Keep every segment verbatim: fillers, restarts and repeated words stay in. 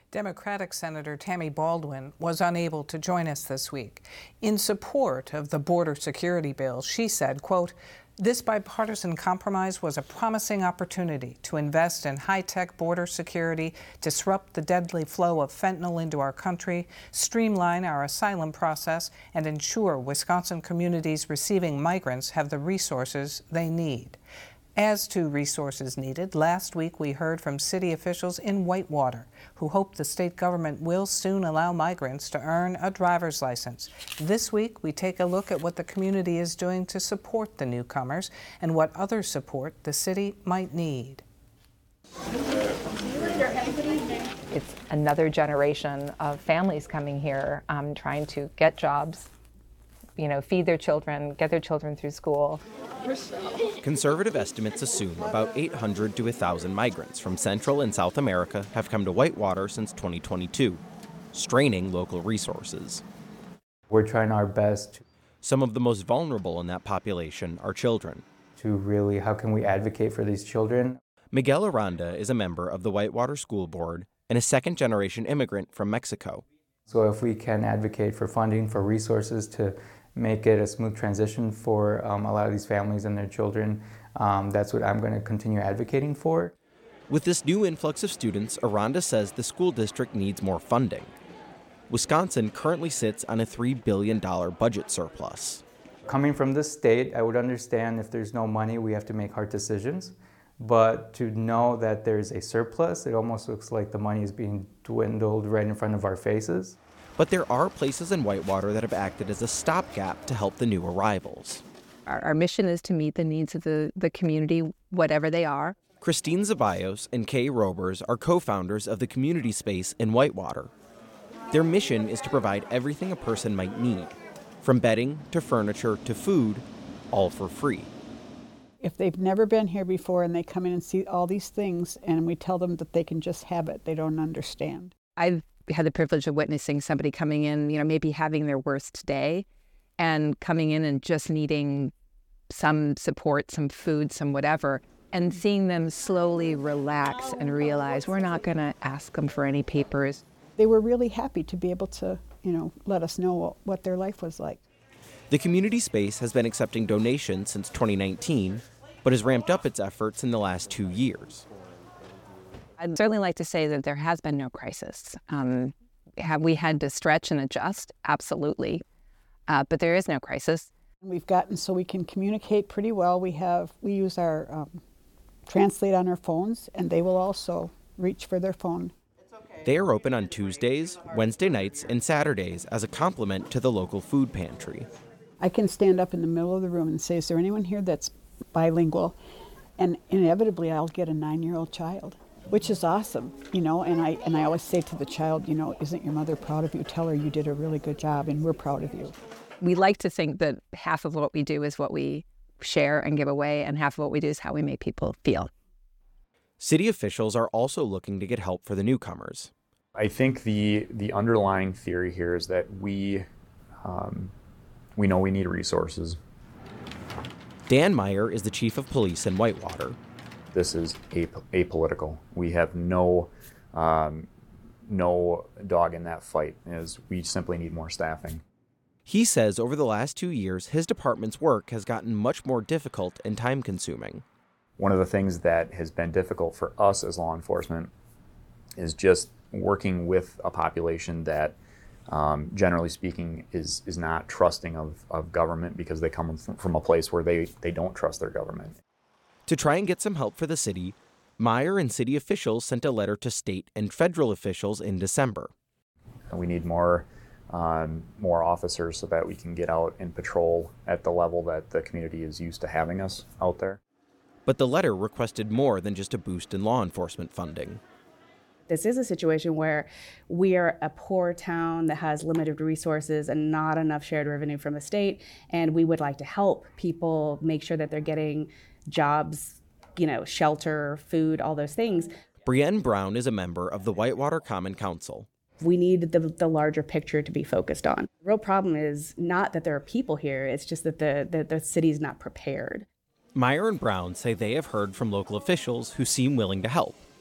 Democratic Senator Tammy Baldwin was unable to join us this week. In support of the border security bill, she said, quote, "This bipartisan compromise was a promising opportunity to invest in high-tech border security, disrupt the deadly flow of fentanyl into our country, streamline our asylum process, and ensure Wisconsin communities receiving migrants have the resources they need." As to resources needed, last week we heard from city officials in Whitewater who hope the state government will soon allow migrants to earn a driver's license. This week we take a look at what the community is doing to support the newcomers and what other support the city might need. It's another generation of families coming here, um, trying to get jobs, you know, feed their children, get their children through school. Conservative estimates assume about eight hundred to one thousand migrants from Central and South America have come to Whitewater since twenty twenty-two, straining local resources. We're trying our best. Some of the most vulnerable in that population are children. To really, how can we advocate for these children? Miguel Aranda is a member of the Whitewater School Board and a second-generation immigrant from Mexico. So if we can advocate for funding, for resources to make it a smooth transition for um, a lot of these families and their children, um, that's what I'm going to continue advocating for. With this new influx of students, Aranda says the school district needs more funding. Wisconsin currently sits on a three billion dollars budget surplus. Coming from this state, I would understand if there's no money, we have to make hard decisions. But to know that there's a surplus, it almost looks like the money is being dwindled right in front of our faces. But there are places in Whitewater that have acted as a stopgap to help the new arrivals. Our, our mission is to meet the needs of the, the community, whatever they are. Christine Zabayos and Kay Robers are co-founders of the community space in Whitewater. Their mission is to provide everything a person might need, from bedding to furniture to food, all for free. If they've never been here before and they come in and see all these things and we tell them that they can just have it, they don't understand. I've had the privilege of witnessing somebody coming in, you know, maybe having their worst day and coming in and just needing some support, some food, some whatever, and seeing them slowly relax and realize we're not going to ask them for any papers. They were really happy to be able to, you know, let us know what their life was like. The community space has been accepting donations since twenty nineteen, but has ramped up its efforts in the last two years. I'd certainly like to say that there has been no crisis. Um, have we had to stretch and adjust? Absolutely. Uh, but there is no crisis. We've gotten so we can communicate pretty well. We have we use our um, Translate on our phones, and they will also reach for their phone. They are open on Tuesdays, Wednesday nights, and Saturdays as a complement to the local food pantry. I can stand up in the middle of the room and say, "Is there anyone here that's bilingual?" And inevitably, I'll get a nine-year-old child, which is awesome, you know, and I and I always say to the child, you know, "Isn't your mother proud of you? Tell her you did a really good job and we're proud of you." We like to think that half of what we do is what we share and give away, and half of what we do is how we make people feel. City officials are also looking to get help for the newcomers. I think the the underlying theory here is that we um, we know we need resources. Dan Meyer is the chief of police in Whitewater. This is ap- apolitical. We have no um, no dog in that fight, as we simply need more staffing. He says over the last two years, his department's work has gotten much more difficult and time-consuming. One of the things that has been difficult for us as law enforcement is just working with a population that, um, generally speaking, is is not trusting of, of government because they come from, from a place where they, they don't trust their government. To try and get some help for the city, Meyer and city officials sent a letter to state and federal officials in December. We need more um, more officers so that we can get out and patrol at the level that the community is used to having us out there. But the letter requested more than just a boost in law enforcement funding. This is a situation where we are a poor town that has limited resources and not enough shared revenue from the state, and we would like to help people make sure that they're getting jobs, you know, shelter, food, all those things. Brienne Brown is a member of the Whitewater Common Council. We need the, the larger picture to be focused on. The real problem is not that there are people here, it's just that the, the, the city's not prepared. Meyer and Brown say they have heard from local officials who seem willing to help.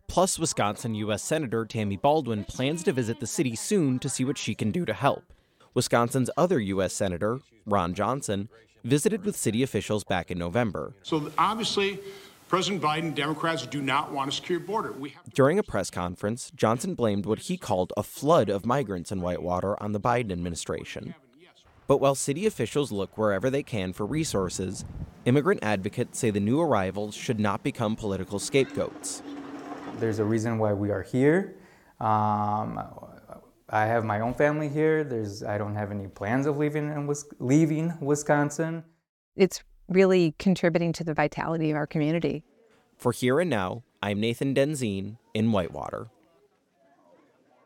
Plus, Wisconsin U S Senator Tammy Baldwin plans to visit the city soon to see what she can do to help. Wisconsin's other U S Senator, Ron Johnson, visited with city officials back in November. So obviously, President Biden, Democrats do not want a secure border. We have- During a press conference, Johnson blamed what he called a flood of migrants in Whitewater on the Biden administration. But while city officials look wherever they can for resources, immigrant advocates say the new arrivals should not become political scapegoats. There's a reason why we are here. Um, I have my own family here. There's, I don't have any plans of leaving in Wis- leaving Wisconsin. It's really contributing to the vitality of our community. For Here and Now, I'm Nathan Denzine in Whitewater.